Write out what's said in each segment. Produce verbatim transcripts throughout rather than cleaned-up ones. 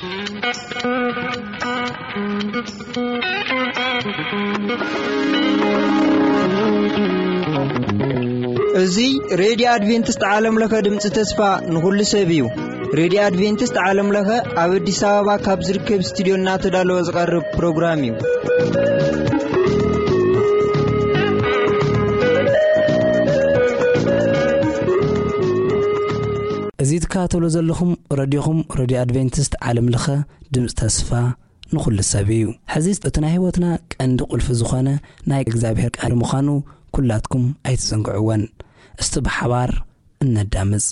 እዙይ ሬዲዮ አድቬንቲስት ዓለም ለኸ ድምጽ ተስፋ ንኹሉ ሰብ እዩ። ሬዲዮ አድቬንቲስት ዓለም ለኸ ኣብ አዲስ አበባ ካብ ዝርከብ ስቱዲዮና ተዳለወ ዝቐርብ ፕሮግራም እዩ። እዙይ ትካተሎ ዘለኹም ሬዲዮኹም ሬዲዮ አድቬንቲስት ዓለም ለኸ ድምጽ ተስፋ ንኹሉ ሰብ እዩ። ሕዚ እቲ ናይ ህይወትና ቀንዲ ቁልፊ ዝኾነ ናይ እግዚአብሔር ቃል ምዃኑ ኩላትኩም ኣይትዘንግዑወን። እስቲ ብሓባር እነዳምጽ።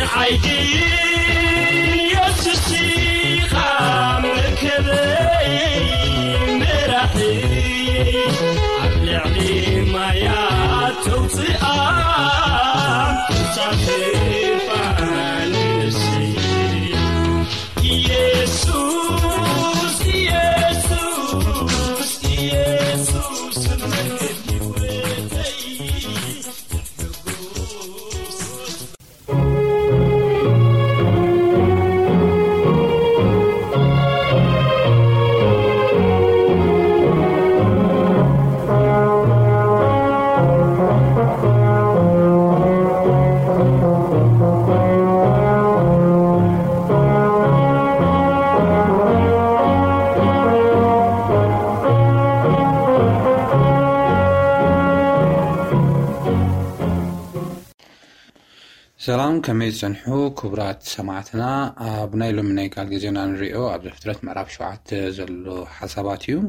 عيدي يسوسي خامكبي مرحي علي ما يا توصيا صافي فانسي يسوس يسوس يسوس سلام كميز سنحو كبرات سماعتنا بنايلو من ايقال جزينا نريو عبد الفترة معراب شوعات زلو حساباتيو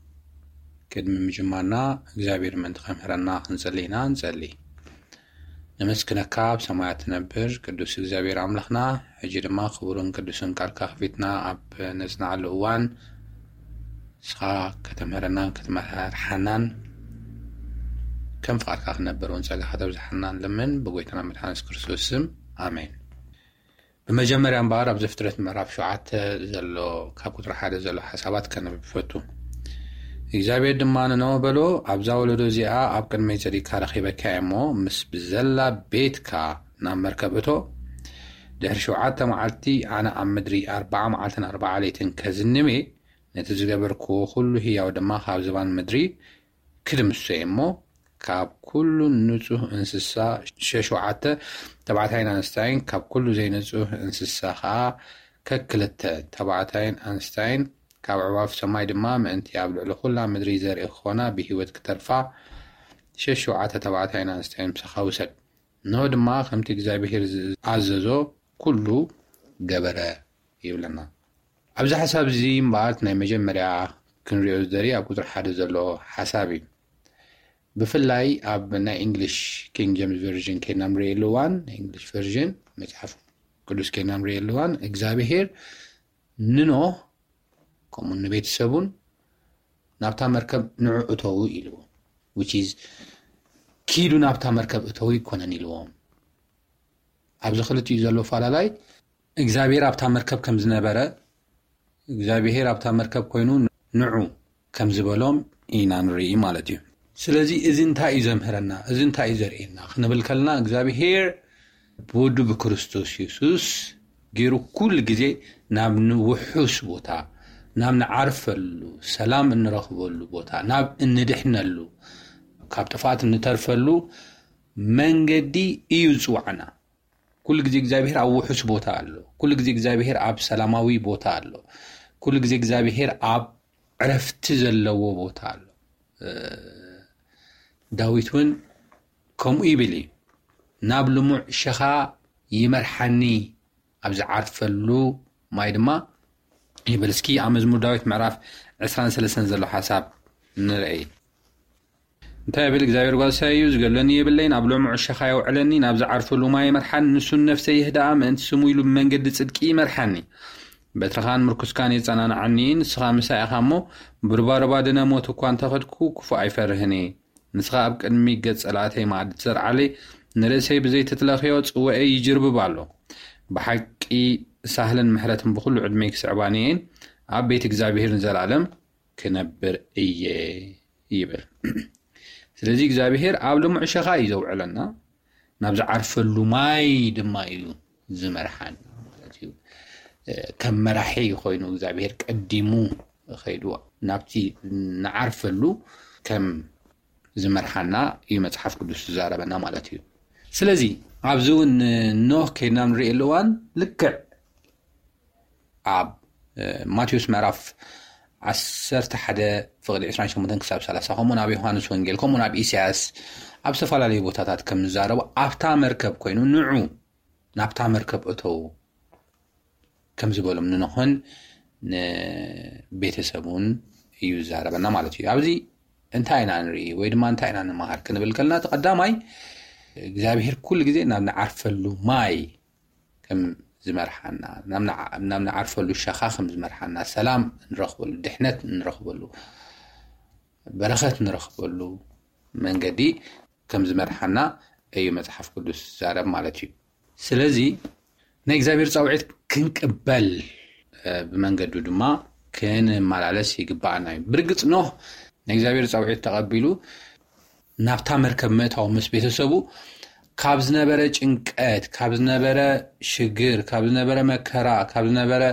كد من مجمعنا اقزابير من تخمهرنا نزلينا نزلي نمسكنا كاب سماعتنا بر كدوس اقزابير عملخنا حجير ما خبرون كدوسن كالكا خفيتنا عب نزنا على الوان سخا كتمهرنا كتمهر حنان كم فقط نبرون ساق حدا بزحنان لمن بقويتنا مدحانس كرسوسم آمين بمجمري انبار بزفترة مراب شوعات زلو كابوت رحادة زلو حسابات كان بفتو إجابة دمانا نوبلو عبزاولو دوزيعا عبقن ميزاري كارخيبا كايمو مس بزلا بيتكا نام مركبتو دهر شوعات معالتي عنا عم مدري أربعة معالتن أربعة ليتن كزنمي نتزقبركو خلو هي ودما خابزبان مدري كدم السيمو كاب كل نزوه انسسا ششوعته تبعتين أنستاين كاب كل زي نزوه انسسا خا ككلت تبعتين أنستاين كاب عواف سماي دمام انت يابلع لخلا مدري زر إخوانا بهيوت كترفع ششوعته تبعتين أنستاين بسخاوسل نو دما خمتي جزابير عززو كله جبرة يبلنا أبزا حساب زي مبارتنا مجمريا كنريوز داري أبقى حادث له حسابي بفلاي أبنا إنجليش كينج جيمس فيرجن كينام ريلوان إنجليش فيرجن متحف كلش كينام ريلوان إجزابير ننو كمون نبيت سبون نابتا مركب نوع أتوي إلو which is كيلو نابتا مركب أتوي كونن إلوهم أبز خلتي يزلو فالالاي إجزابير أبتا مركب كم زنبرة إجزابير أبتا مركب كوينو نوع كم زبالهم إينان ري مالتي سلازي إذن تا إزمهرنا إذن تا إزرئنا خنبل كلنا إجزابير بودو بكريستوس يسوس غيرو كل جزء ناب نوحوس بوتا ناب نعرفلو سلام نرخبلو بوتا ناب ندحنلو كابتفات نترفلو منجدي يوزوعنا كل جزء إجزابير أو وحوس بوتا له كل جزء إجزابير أب سلاماوي بوتا له كل جزء إجزابير أب عرفت زلو بوتا له داويتون كم إبلي نابلو مع شخا يمرحني أبز عرفلو ما يدما يبلسكي عمزمور داويت معرف عسران سلسن زلو حساب نرأي انتهى بلك زاير قال سايوز قال لني يبلين نابلو مع شخا يوعلني نابز عرفلو ما يمرحن نسو نفسي يهدأ من انت سمويلو من قد صدقي يمرحني بترخان مركز كان يتعنان عنين سخا مساء خامو بربار بادنا موتو كوان تاخدكو كفو عيفرهني نسخة أبقى نميقات سألاتي ما عاد تسر علي نرسي بزي تتلاخيوت وأي يجرب بالو بحقي سهلا محلتهم بخلو عدميك سعبانيين عبيتك زابير نزال عالم كنبر إيه يبل سلازيك زابير عابلو معشاقا يزو علنا نابز عرفلو ماي دمايو زمرحان كم مرحي خوينو زابير قديمو خيدو نابتي نعرفلو كم زمرحنا يمتحف قدس زاربنا مالتي سلازي عبزو نوح كينا نرئي اللوان لكع عب ماتيوس معرف عسرت حدا فقد عشرين شمتن كساب سلاسة همون عب يوحانس وانجيل همون عب إيسياس عب سفالا لي بوتاتات كم زارب عبتا مركب كوينو نوعو نابتا مركب أتو كم زبولو من نوحن بيت سبون يو زاربنا مالتي عبزي انتاينا نري ويدما انتاينا نمهر كنبل كلنا تقداماي እግዚአብሔር كل ጊዜ نعرفلو ماي كم زمرحنا نمنع نمنع عارفه له الشخا خم زمرحنا سلام نرخبه له دحنت نرخبه له برخت نرخبه له من قدي كم زمرحنا أي متحف قدس زارب مالتي سلازي نيجزابير صوعت كنقبل بمنقدو دما كان مالالس يقبعنا برقص نوح نيجزابير صوعت تقبلو نابتا مركب متاو مس بيتسبو كابز نبره ጭንቀት كابز نبره شجر كابز نبره مكرا كابز نبره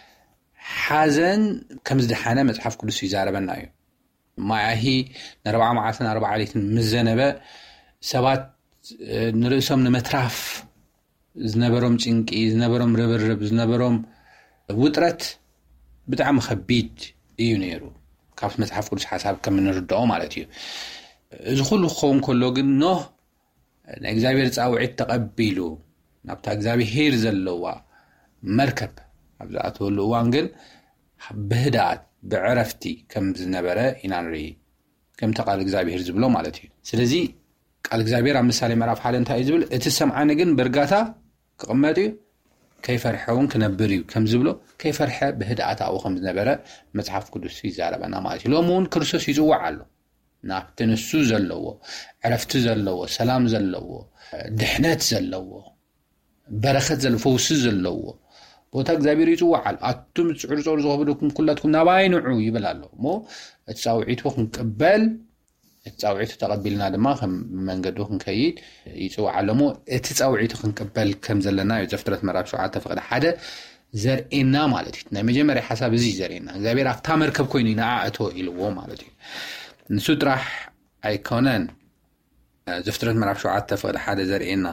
حزن كمز دحانه متحف قدس يزاربنا ايو معهي نربع معاتنا اربع ليتن مزنبه سبات نرسم نمتراف زنبرم ጭንቂ زنبرم ربرب زنبرم وطرت بتاع مخبيد ايو نيرو كابس متحف قدس حساب كم نردو مالتي اذا كله خون كله ግን نو እግዚአብሔር ጻውዒት ተቀቢሉ ናብታ እግዚአብሔር ዘለዋ መርከብ አብዛት ሁሉ ዋን ግን በህዳት በዕረፍቲ ከም ዝነበረ ኢናንሪ ከም ተቃል እግዚአብሔር ዝብሎ ማለት እዩ ስለዚህ ቃል እግዚአብሔር አምሳሌ ምዕራፍ ሓደ እንታይ ዝብል እቲ ሰምዓነ ግን በርጋታ ከቀመጡ ከይፈርሐውን ከነብር እዩ ከም ዝብሎ ከይፈርሐ በህዳት አው ከም ዝነበረ መጽሐፍ ቅዱስ ይዛረበና ማለት እዩ ሎሙን ክርስቶስ ይጽዋዕ ኣሎ ናፍተንሱ ዘለዎ ዕረፍቲ ዘለዎ ሰላም ዘለዎ ድሕነት ዘለዎ በረኸት ዘለዎ ፈውስ ዘለዎ ቦታ እግዚአብሔር ይጽዋዓል አቱም ጽዕርጾር ዝኸብዱኩም ኩላትኩም ናባይንዑ ይበላል ሞ እጻውዒቱ ክንቀበል እጻውዒቱ ተቀቢልና ድማ ከም መንገዱ ክንከይድ ይጽዋዓል ሞ እቲ ጻውዒቱ ክንቀበል ከም ዘለና ዘፍጥረት ምዕራፍ ሸውዓተ ፈቅደ ሓደ ዘርኤና ማለት እዩ ናይ መጀመርያ ሐሳብ እዚ ዘርኤና እግዚአብሔር አፍታ መርከብ ኮይኑ ይናአቶ ኢልዎ ማለት እዩ نسوتراح ايكونن زفترت مراب شوعات تفقد حدا زرقنا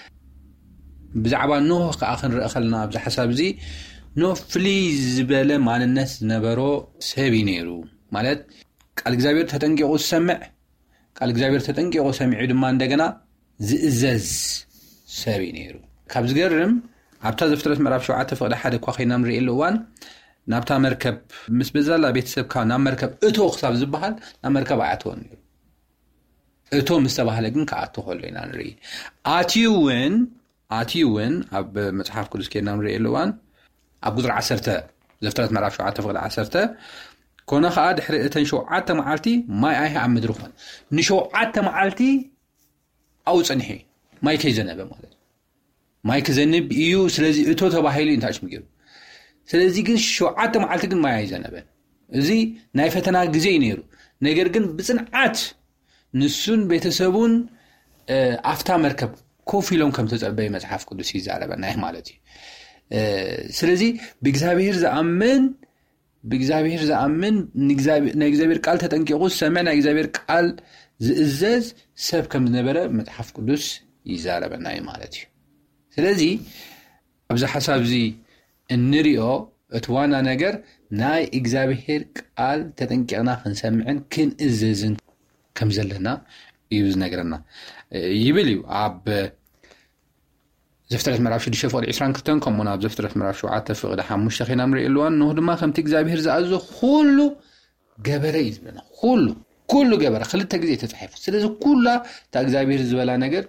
بزعبا نوح كاخن رأخلنا بزا حساب زي نوح فليز بلا مان الناس نبرو سابي نيرو مالت قال اكزابير تتنقيقو السمع قال اكزابير تتنقيقو سمعي دمان دقنا زئزز سابي نيرو كابز قرم عبتا زفترت مراب شوعات تفقد حدا كواخينا مرئي اللوان نابتا مركب مس بزالا بيتسب كان نام مركب اتو خصاب زبحال نام مركب عاتون اتو مستبحال ግን ካአቶ ሆለና ንሪ አቲውን አቲውን አብ መጽሐፍ ቅዱስ ከና ንሪ ኤልዋን አብ ቁጥር عشرة ዘፍጥረት ምዕራፍ ሸውዓተ ፈቅደ عشرة ኮነ ኸአ ድሕሪ እተን ሸውዓተ መዓልቲ ማይ አይሃ ኣብ ምድሪ ኾን ንሸውዓተ መዓልቲ አው ጽንሒ ማይ ከይዘነበ ማለት ማይ ከዘንብ እዩ ስለዚ እቶ ተባሂሉ እንታች ምገሩ ስለዚህ ግን ሸውዓተ መዓልቲ ግን ማይ አይዘነበ እዚ ናይ ፈተና ግዜ ይነሩ ነገር ግን ብጽንዓት ንሱን ቤተሰቡን አፍታ መርከብ ኮፊሎም ከም ተጸበየ መጽሐፍ ቅዱስ ይዛረበና ይህ ማለት እዩ ስለዚህ በእግዚአብሔር ዘአምን በእግዚአብሔር ዘአምን ንእግዚአብሔር ቃል ተጠንቂቁ ሰማና እግዚአብሔር ቃል ዝእዘዝ ሰብ ከም ዝነበረ መጽሐፍ ቅዱስ ይዛረበና ይህ ማለት እዩ ስለዚህ አብዛ ሐሳብ እዚ እንሪኦ እትዋና ነገር ናይ እግዚአብሔር ቃል ተጠንቂቅና ክንሰምዕን ክንእዘዝን ከም ዘለና ይብዝ ነገርና ይብልዩ አብ ዘፍጥረት ምዕራፍ ሽዱሽተ ፈቅደ عشرين ክልተ ከምኡና አብ ዘፍጥረት ምዕራፍ ሸውዓተ ፈቅደ ሓሙሽተ ኸና ምርኢልዋን ነው ድማ ከምቲ እግዚአብሔር ዝኣዞ ሁሉ ገበረ ይዝበና ሁሉ ኩሉ ገበረ ክልተ ግዜ ተጻሒፉ ስለዚህ ኩላ ታ እግዚአብሔር ዝበላ ነገር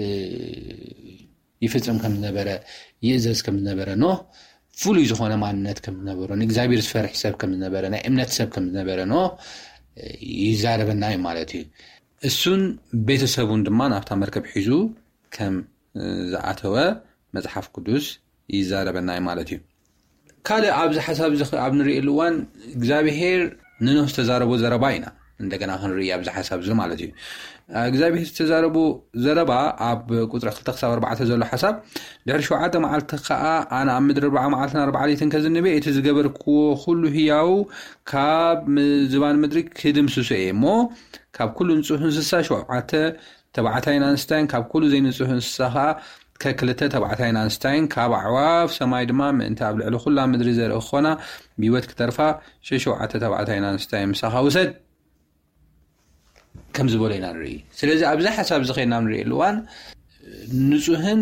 ይፈጽም ከም ነበረ ይእዘዝ ከም ነበረ ነው ፉሉ ይዝኾነ ማንነት ከም ነበረ ንእግዚአብሔር ዝፈርሕ ሰብ ከም ነበረ ናይ እምነት ሰብ ከም ነበረ ነው ይዛረበና ማለት እዩ እሱን ቤተሰቡን ድማ ናብታ መርከብ ሒዙ ከም ዝኣተወ መጽሐፍ ቅዱስ ይዛረበና ማለት እዩ ካለ ኣብዚ ሐሳብ ኣብ ንሪኢልዋን እግዚአብሔር ንኖህ ተዛረቦ ዘረባ ኢና እንደገና ክንርኢ ኣብዚ ሐሳብ ዝ ማለት እዩ እግዚአብሔር ተዛረቦ ዘረባ ኣብ ቁጥር ክልተ ክሳብ ኣርባዕተ ዘሎ ሐሳብ ድሕሪ ሸውዓተ መዓልቲ ከዓ ኣነ ኣብ ምድሪ ኣርባዓ መዓልትን ኣርባዓ ሌሊትን ከዝንበ እቲ ዝገበርክዎ ኩሉ ህያው ካብ ዝባን ምድሪ ክድምስሶ እየ እሞ ካብ ኩሉ ንጹህ እንስሳ ሸውዓተ ተባዕታይን ኣንስታይን ካብ ኩሉ ዘይንጹህ እንስሳ ከዓ ከክልተ ተባዕታይን ኣንስታይን ካብ ኣዕዋፍ ሰማይ ድማ ምእንቲ ኣብ ልዕሊ ኩላ ምድሪ ዘርኢ ክኾና ብሂወት ክተርፋ ሸውዓተ ተባዕታይን ኣንስታይን ምሳኻ ውሰድ ከም ዝበሎ ኢና ንርኢ ስለዚ ኣብዚ ሐሳብ ዝኸና ንሪኢልዋን ንጹህን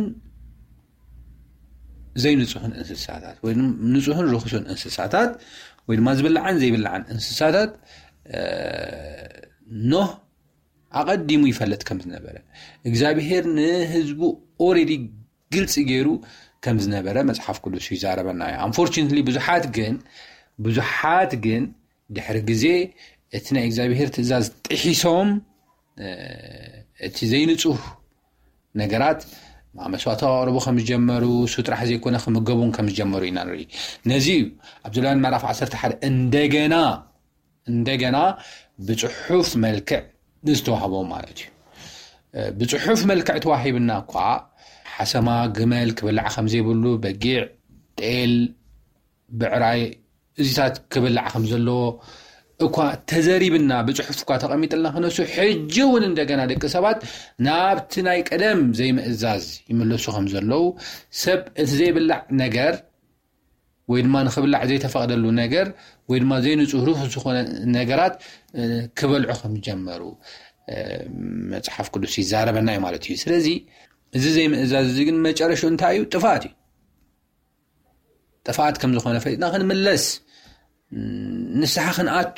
ዘይንጹህን እንስሳታት ወይ ንጹህን ርኹስን እንስሳታት ወይ ድማ ዝብልዓን ዘይብልዓን እንስሳታት ኖህ አቀዲሙ ይፈለጥ ከም ዝነበረ እግዚአብሔር ንህዝቡ ኦሬዲ ግልጽ ገይሩ كم زنبرة مصحف ቅዱስ ይዛረበና unfortunately ብዙሓት ግን ብዙሓት ግን ድሕሪ ግዜ እቲ ናይ እግዚአብሔር ትእዛዝ ጥሒሶም እቲ ዘይንጹህ ነገራት ማመስዋዕታ አቅርቡ ከም ጀመሩ ሱጥራህ ዘይኮነ ከምገቡን ከም ጀመሩ ኢና ንሪ ነዚ አብዱላን ምዕራፍ ዓሰርተ ሓደ እንደገና እንደገና ብጽሑፍ መልክዕ ንስተዋህቦ ማለት እዩ ብጽሑፍ መልክዕ ተዋሂብና እኳ ሓሰማ ግመል ክብልዕ ከም ዘይብሉ በጊዕ ጤል ብዕራይ እዚታት ክብልዕ ከም ዘለዎ እኳ ተዘሪብና ብጽሑፍ እኳ ተቀሚጥልና ከነሱ ሕጅውን እንደገና ደቂ ሰባት ናብቲ ናይ ቀደም ዘይምእዛዝ ይመለሱ ከም ዘለው ሰብ እቲ ዘይብልዕ ነገር ወይ ድማ ንኽብልዕ ዘይተፈቀደሉ ነገር ወይ ድማ ዘይንጹህ ሩህ ዝኾነ ነገራት ክበልዑ ከም ጀመሩ መጽሐፍ ቅዱስ ይዛረበና ማለት እዩ ስለዚ እዚ ዘይምእዛዝ እዚ ግን መጨረሻው እንታይ እዩ ጥፋት እዩ ጥፋት ከም ዝኾነ ፈይድና ክንምለስ ንስሓ ክንኣቱ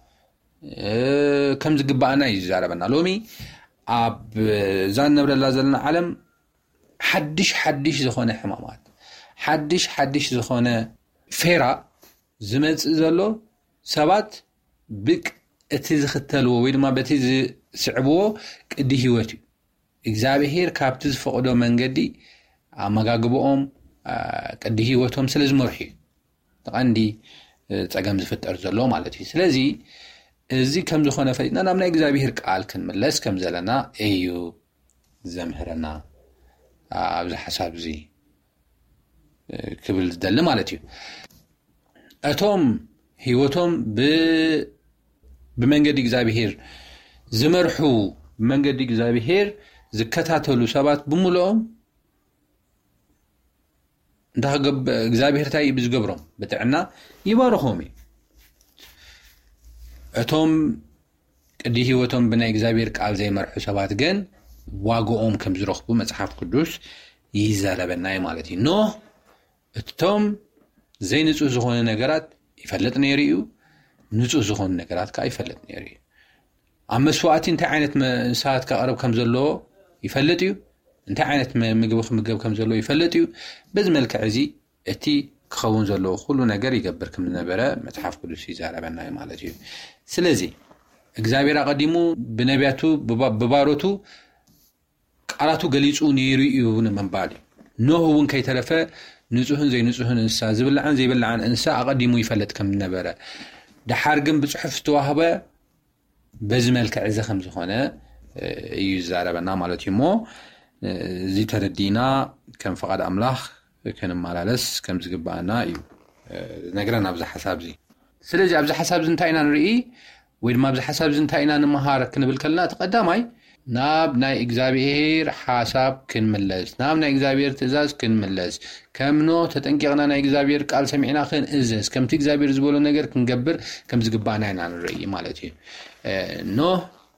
ከም ዝግባአና ይዛረበና ሎሚ ኣብ ዛን ነብረላ ዘለና ዓለም ሓድሽ ሓድሽ ዝኾነ ሕማማት ሓድሽ ሓድሽ ዝኾነ ፌራ ዝመጽእ ዘሎ ሰባት ብቅ እቲ ዝኽተልዎ ወይ ድማ በቲ ዝስዕብዎ ቅዲ ህይወት እዩ እግዚአብሔር ካብቲ ዝፈቅዶ መንገዲ ኣመጋግቦኦም ቅዲ ህይወቶም ስለ ዝመርሑ ተቐንዲ ጸገም ዝፍጠር ዘሎ ማለት እዩ ስለዚ እዚ ከም ዝኾነ ፈይድና ናብ ናይ እግዚአብሔር ቃል ክንምለስ ከም ዘለና እዩ ዘምህረና ኣብዚ ሓሳብ እዚ ክብል ዝደሊ ማለት እዩ እቶም ህይወቶም ብ ብመንገዲ እግዚአብሔር ዝመርሑ መንገዲ እግዚአብሔር ዝከታተሉ ሰባት ብሙሉኦም እንዳገብ እግዚአብሔር ታይ ብዝገብሮም በጥዕና ይባርኹም እቶም ቅዲ ህይወቶም ብናይ እግዚአብሔር ቃል ዘይመርሑ ሰባት ግን ዋጋኦም ከም ዝረኽቡ መጽሐፍ ቅዱስ ይዛረበና ማለት እዩ ኖ እቶም ዘይንጹህ ዝኾነ ነገራት ይፈልጥ ነይሩ እዩ ንጹህ ዝኾነ ነገራት ካ ይፈልጥ ነይሩ እዩ ኣብ መስዋዕቲ እንታይ ዓይነት ሰዓት ካቀርብ ከም ዘለዎ ይፈልጥ እዩ እንታይ ዓይነት ምግብ ከምገብ ከም ዘሎ ይፈልጥ እዩ በዚ መልክዕ እዚ እቲ ክኸውን ዘሎ ሁሉ ነገር ይገብር ከም ዝነበረ መጽሐፍ ቅዱስ ይዛረበና ማለት እዩ ስለዚ እግዚአብሔር አቀዲሙ በነቢያቱ በባሮቱ ቃላቱ ገሊጹ ነይሩ እዩ ንመንባል ኖህ እውን ከይተረፈ ንጹህን ዘይንጹህን እንስሳ ዝብልዓን ዘይብልዓን እንስሳ አቀዲሙ ይፈልጥ ከም ዝነበረ ድሓር ግን ብጽሑፍ ተዋህበ በዚ መልክዕ እዚ ከም ዝኾነ እዩ ይዛረበና ማለት እዩ ሞ እዚ ተረዲና ከም ፈቃድ አምላኽ ከንመላለስ ከም ዝግባአና እዩ ነገርና ኣብዚ ሓሳብ እዚ ስለዚ ኣብዚ ሓሳብ እዚ እንታይ ኢና ንርኢ ወይ ድማ ኣብዚ ሓሳብ እዚ እንታይ ኢና ንመሃር ክንብል ከለና ተቀዳማይ ናብ ናይ እግዚአብሔር ሓሳብ ክንምለስ ናብ ናይ እግዚአብሔር ትእዛዝ ክንምለስ ከምኖ ተጠንቂቕና ናይ እግዚአብሔር ቃል ሰሚዕና ክንእዘዝ ከምቲ እግዚአብሔር ዝበሎ ነገር ክንገብር ከም ዝግባአና ኢና ንርኢ ማለት እዩ ኖ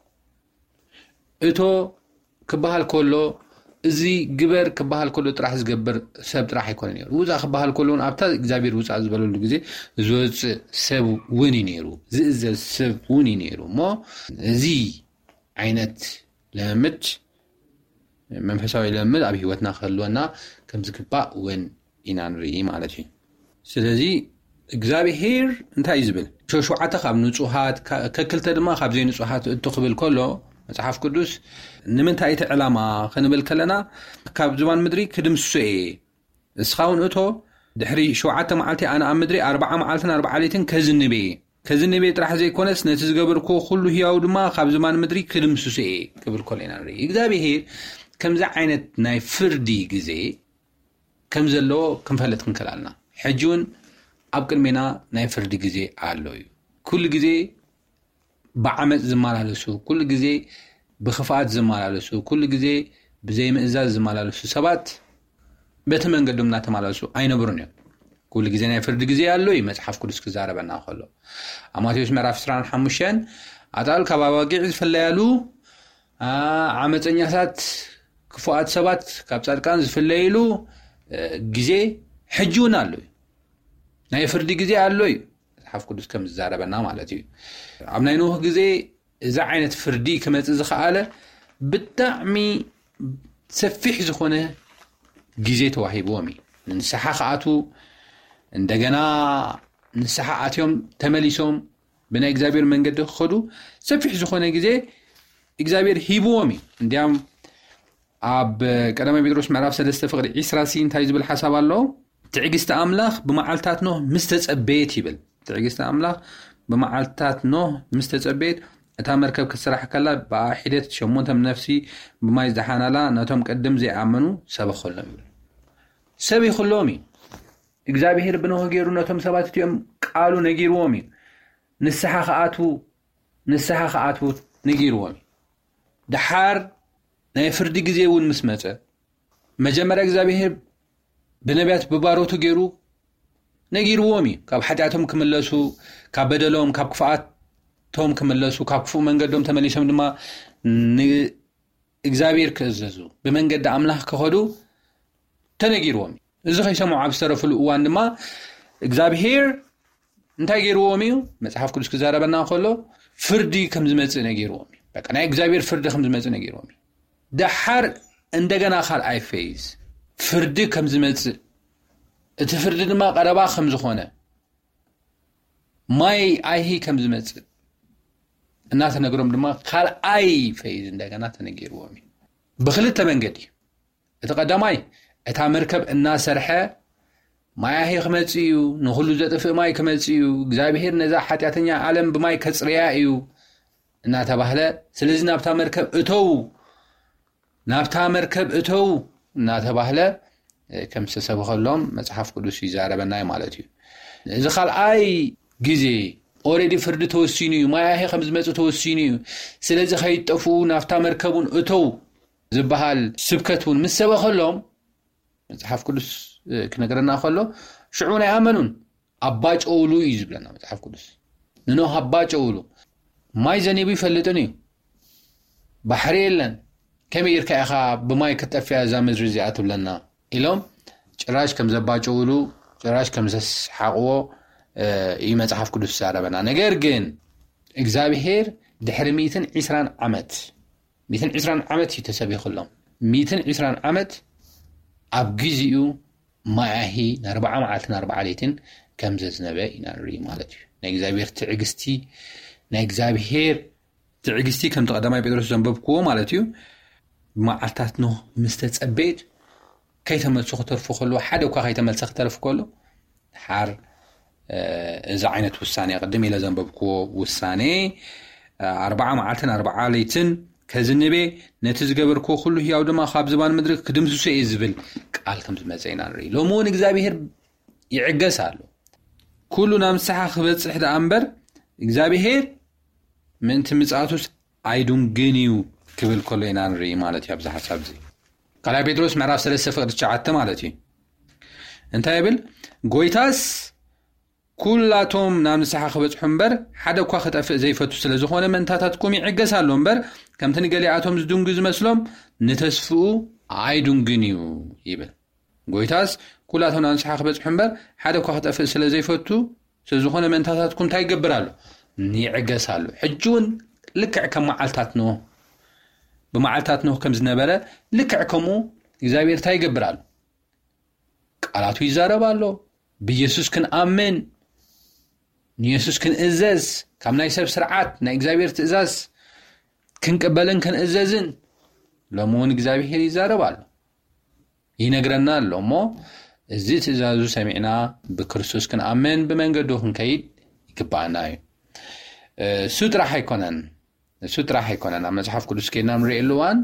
እቶ ክበሃል ከሎ እዚ ግበር ክበሃል ከሎ ጥራሕ ዝገብር ሰብ ጥራሕ ኣይኮነን ነይሩ ውፃ ክበሃል ከሎን ኣብታ እግዚአብሔር ውፃ ዝበለሉ ግዜ ዝወፅእ ሰብ እውን ነይሩ ዝእዘዝ ሰብ እውን ነይሩ ሞ እዚ ዓይነት ለምድ መንፈሳዊ ለምድ ኣብ ህይወትና ከለና ከም ዝግባእ እውን ኢና ንርኢ ማለት እዩ ስለዚ እግዚአብሔር እንታይ ዝብል ሸውዓተ ካብ ንጹሃት ከክልተ ድማ ካብ ዘይንጹሃት እትኽብል ከሎ መጽሐፍ ቅዱስ ንምንታይ እቲ ዕላማ ክንብል ከለና ካብ ዝባን ምድሪ ክድምስሶ እስኻውን እቶ ድሕሪ ሸውዓተ መዓልቲ ኣነ ኣብ ምድሪ ኣርባዓ መዓልትን ኣርባዓ ሌሊትን ከዝንበ ከዝንበ ጥራሕ ዘይኮነስ ነቲ ዝገበርኩ ኩሉ ህያው ድማ ካብ ዝባን ምድሪ ክድምስሶ ክብል ከሎ ኢና ንርኢ እግዚአብሔር ከምዛ ዓይነት ናይ ፍርዲ ግዜ ከም ዘለዎ ክንፈልጥ ክንከላልና ሕጂውን ኣብ ቅድሜና ናይ ፍርዲ ግዜ ኣሎ እዩ ኩሉ ግዜ بعمل زمالالسو كل جزء بخفات زمالالسو كل جزء بزي مئزاز زمالالسو سبات بتمن قدمنا تمالالسو أين برنيو كل جزء نفرد جزء اللوي متحف كل سكزارة بنا خلو أما تيوس مرافق سران حموشان عطال كباواقع في الليالو آه عمت أنياسات كفوات سبات كابسات كانز في الليلو جزء حجونا اللوي نفرد جزء اللوي حف قدس كم زاربنا مالتي عمنا نوح جزء إذا عينت فردي كما تزخاله بالدعم سفح زخونه جزء توحيب وامي ንስሓ ከኣቱ እንደገና ንስሓ ኣትዮም ተመሊሶም ብናይ እግዚአብሔር መንገዲ ክኸዱ ሰፊሕ ዝኾነ ግዜ እግዚአብሔር ሂብዎም እንዲያም ኣብ ቀዳማይ ጴጥሮስ ምዕራፍ ሰለስተ ፍቅዲ ዒስራሲ እንታይ ዝብል ሓሳብ ኣሎ ትዕግስቲ ኣምላኽ ብመዓልታት ኖህ ምስ ተጸበየት ይብል ትዕግስቲ ኣምላኽ ብመዓልታት ኖህ ምስ ተጸበየት እታ መርከብ ክትስራሕ ከላ ብሂደት ሸሞንተ ነፍሲ ብማይ ዝደሓናላ ነቶም ቀደም ዘይኣመኑ ሰበኸሎም ይብል ሰብ ይኽሎም እግዚአብሔር ብኖህ ገይሩ ነቶም ሰባት እትዮም ቃሉ ነጊርዎም ንስሓ ከኣቱ ንስሓ ከኣቱ ነጊርዎም ድሓር ናይ ፍርዲ ግዜ እውን ምስ መጸ መጀመርያ እግዚአብሔር ብነቢያት ብባሮቱ ገይሩ ነጊርዎም ካብ ሓጢኣቶም ክምለሱ ካብ በደሎም ካብ ክፋኣቶም ክምለሱ ካብ ክፉእ መንገዶም ተመሊሶም ድማ ንእግዚአብሔር ክእዘዙ ብመንገዲ ኣምላኽ ክኸዱ ተነጊርዎም እዚ ከይሰምዑ ኣብ ዝተረፍሉ እዋን ድማ እግዚአብሔር እንታይ ገይርዎም እዩ መጽሓፍ ቅዱስ ክዛረበና ከሎ ፍርዲ ከም ዝመጽእ ነጊርዎም በቃ ናይ እግዚአብሔር ፍርዲ ከም ዝመጽእ ነጊርዎም ድሓር እንደገና ካልኣይ ፌዝ ፍርዲ ከም ዝመጽእ እቲ ፍርዲ ድማ ቀረባ ከም ዝኾነ ማይ ኣይሂ ከም ዝመጽእ እናተነገሮም ድማ ካልኣይ ፌዝ እንደገና ተነጊርዎም ብኽልተ መንገዲ እቲ ቀዳማይ እታ መርከብ እናሰርሐ ማይ ኣይሂ ክመጽእ እዩ ንኹሉ ዘጥፍእ ማይ ክመጽእ እዩ እግዚአብሔር ነዛ ሓጢኣተኛ ዓለም ብማይ ከጽርያ እዩ እናተባህለ ስለዚ ናብታ መርከብ እተው ናብታ መርከብ እተው እናተባህለ ከም ዝተሰበኸሎም መጽሓፍ ቅዱስ ይዛረበና ማለት እዩ እዚ ካልኣይ ግዜ ኦሬዲ ፍርዲ ተወሲኑ እዩ ማይ ኣይሂ ከም ዝመጽእ ተወሲኑ እዩ ስለዚ ከይጠፉ ናብታ መርከቡን እተው ዝበሃል ስብከቱን ምስ ሰበኸሎም መጽሓፍ ቅዱስ ክነገረና ከሎ ሽዑ ናይ ኣመኑን ኣባጨውሉ እዩ ዝብለና መጽሓፍ ቅዱስ ንኖህ ኣባጨውሉ ማይ ዘኒቡ ይፈልጥን እዩ ባሕሪ የለን ከመይ ጌርካ ኢኻ ብማይ ክትጠፍያ እዛ ምድሪ እዚኣ ትብለና ኢሎም ጭራሽ ከም ዘባጨውሉ ጭራሽ ከም ዘስሓቅዎ እዩ መጽሓፍ ቅዱስ ዝዛረበና ነገር ግን እግዚአብሔር ድሕሪ مئة وعشرين ዓመት مئة وعشرين ዓመት እዩ ተሰቢኽሎም مئة وعشرين ዓመት ኣብ ግዚኡ ማያሂ ንኣርባዓ መዓልትን ኣርባዓ ሌትን ከም ዘዝነበ ኢና ንርኢ ማለት እዩ ናይ እግዚአብሔር ትዕግስቲ ናይ እግዚአብሔር ትዕግስቲ ከም ተቀዳማይ ጴጥሮስ ዘንበብክዎ ማለት እዩ ብመዓልታት ኖህ ምስ ተጸበየት ከይተመልሱ ክተርፉ ከለዉ ሓደ እኳ ከይተመልሰ ክተርፉ ከሎ ድሓር እዚ ዓይነት ውሳኔ ቅድም ኢለ ዘንበብክዎ ውሳኔ ኣርባዓ መዓልትን ኣርባዓ ሌትን ከዝንበ ነቲ ዝገበርክዎ ኩሉ ህያው ድማ ካብ ዝባን ምድሪ ክድምስሶ እዩ ዝብል ቃል ከም ዝመጽእ ኢና ንርኢ ሎሚ እውን እግዚአብሔር ይዕገስ ኣሎ ኩሉ ናብ ንስሓ ክበጽሕ ዳ እምበር እግዚአብሔር ምእንቲ ምጽኣቱስ ኣይዱንግን እዩ ክብል ከሎ ኢና ንርኢ ማለት እዩ ኣብዚ ሓሳብ እዚ ካልኣይ ጴጥሮስ ምዕራፍ ሰለስተ ፍቅዲ ትሽዓተ ማለት እዩ እንታይ ይብል ጎይታስ ኩላቶም ናብ ንስሓ ክበጽሑ እምበር ሓደ እኳ ክጠፍእ ዘይፈቱ ስለ ዝኾነ መንታታትኩም ይዕገስ ኣሎ እምበር ከምቲ ንገሊኣቶም ዝድንጉ ዝመስሎም ንተስፍኡ ኣይዱንግን እዩ ይብል ጎይታስ ኩላቶም ናብ ንስሓ ክበጽሑ እምበር ሓደ እኳ ክጠፍእ ስለ ዘይፈቱ ስለ ዝኾነ መንታታትኩም እንታይ ይገብር ኣሎ ይዕገስ ኣሎ ሕጂ እውን ልክዕ ከም መዓልታት ኖህ ብመዓልታት ኖህ ከም ዝነበረ ልክዕ ከምኡ እግዚአብሔር እንታይ ይገብር ኣሎ ቃላቱ ይዛረብ ኣሎ ብኢየሱስ ክንኣምን ንኢየሱስ ክንእዘዝ ካብ ናይ ሰብ ስርዓት ናይ እግዚአብሔር ትእዛዝ ክንቀበልን ክንእዘዝን ሎሚ እውን እግዚአብሔር ይዛረብ ኣሎ ይነግረና ኣሎ እሞ እዚ ትእዛዙ ሰሚዕና ብክርስቶስ ክንኣምን ብመንገዱ ክንከይድ ይግባአና እዩ እሱ ጥራሕ ኣይኮነን እሱ ጥራሕ ኣይኮነን ኣብ መጽሓፍ ቅዱስ ከይድና ንሪኤሉ እዋን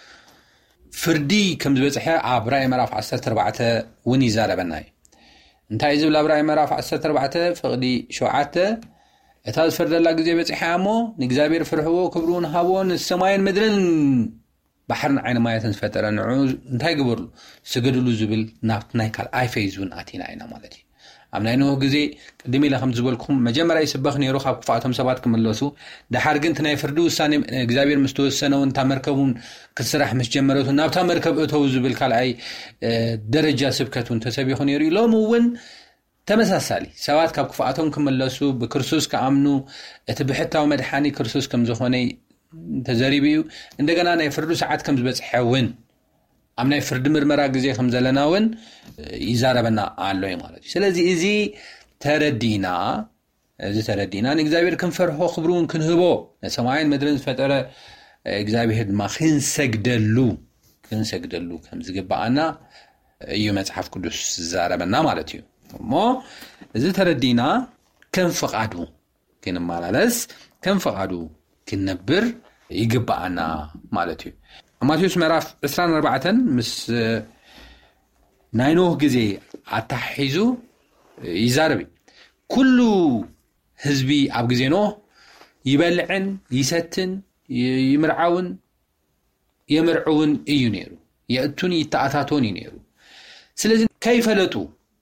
ፍርዲ ከም ዝበጽሐ ኣብ ራእይ ምዕራፍ ዓሰርተ ኣርባዕተ እውን ይዛረበና እዩ እንታይ ዝብል ኣብ ራእይ ምዕራፍ ዓሰርተ ኣርባዕተ ፍቅዲ ሸውዓተ እታ ዝፈርደላ ግዜ በጽሐ እሞ ንእግዚአብሔር ፍርሕዎ ክብሩን ሃቦን ሰማይን ምድርን ባሕርን ዓይነ ማያትን ዝፈጠረ ንዑ እንታይ ግበርሉ ስገድሉ ዝብል ናብቲ ናይ ካልኣይ ፌዝ እውን ኣቲና ኢና ማለት እዩ ኣብ ናይ ኖህ ግዜ ቅድም ኢለ ከም ዝበልኩም መጀመርያ ይስበኽ ነይሩ ካብ ክፋኣቶም ሰባት ክምለሱ ድሓር ግን ናይ ፍርዲ ውሳኔ እግዚአብሔር ምስ ተወሰነ እውን እታ መርከቡን ክትስራሕ ምስ ጀመረቱ ናብታ መርከብ እተው ዝብል ካልኣይ ደረጃ ስብከት እውን ተሰቢኹ ነይሩ ሎሚ እውን ተመሳሳሊ ሰባት ካብ ክፋኣቶም ክምለሱ ብክርስቶስ ከኣምኑ እቲ ብሕታዊ መድሓኒ ክርስቶስ ከም ዝኾነ ተዘሪቡ እዩ እንደገና ናይ ፍርዱ ሰዓት ከም ዝበጽሐ እውን أمنا فرد مرمرة جزء خمسة لناون يزاربنا على مالك سلزي إزي تردينا إزي تردينا نجزاير كم فرحوا خبرون كنهبو سماعين مدرن فترة جزاير ما خن سجدلو خن سجدلو كم زجبعنا يوم تحف كدوس زاربنا مالتيو ما إزي تردينا كم فقعدو كن مالس كم فقعدو كنبر يجبعنا مالتيو ماتيوس مراف عشرين أربعة مس ناينوه جزي عتحيزو يزاربي كله حزبي عب جزينوه يبلعن يستن يمرعون يمرعون ينيرو يأتون يتعثاتون ينيرو سلازم كيف لتو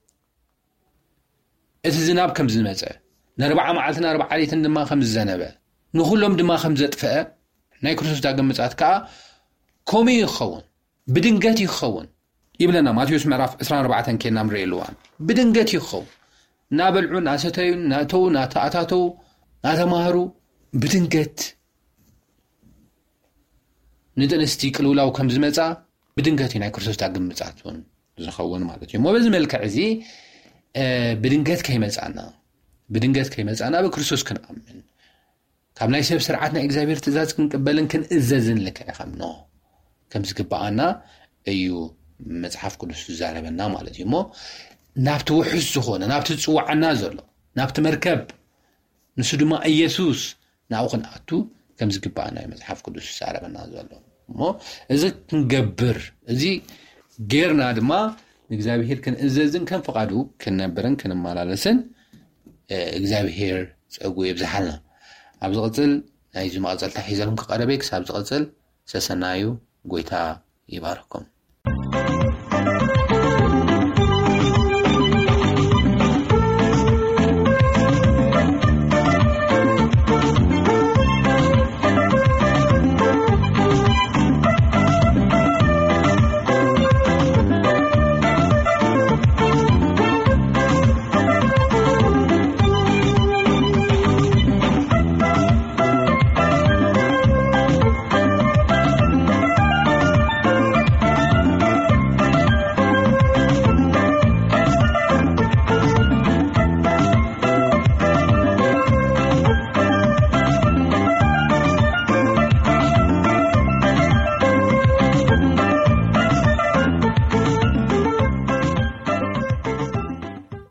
الزناب كم زنمزة نربع معلتنا أربع عليتن دما خمس زنبة نخلهم دما خمسة فئة ناي كرسوس داقم مزعات كا كومي يخون بدنجات يخون يبلنا ماتيوس معرف عشرين أربعة كنا مريلوان بدنجات يخون نابلعون ناستيون ناتو ناتاتاتو ناتماهرو بدنجات ندنستي كلولاو كم زمزة بدنجات ناي كرسوس داقم مزعاتون زخون مالتي مو بزم الكعزي أه بدنجات كيمزعنا بدنجات كيمزعنا بكرسوس كنأمن كابنا يسيب سرعتنا إجزابير تزاز كنقبلن كنأززن لك يا خمنو كم زقبعنا أيو مزحف كدوس زاربنا مالتي مو نابت وحس زخونا نابت تصوع عنا زلو نابت مركب نسدو ما يسوس ناوخن أتو كم زقبعنا مزحف كدوس زاربنا زلو مو إذا كنقبر إذا غيرنا دما إجزابير كنأززن كن فقادو كنبرن كنمالالسن إجزابير تسوي بزحلنا أبز قتل نايز ما قتل تحيزلهم كقربك سابز قتل سسنايو قويتا يباركم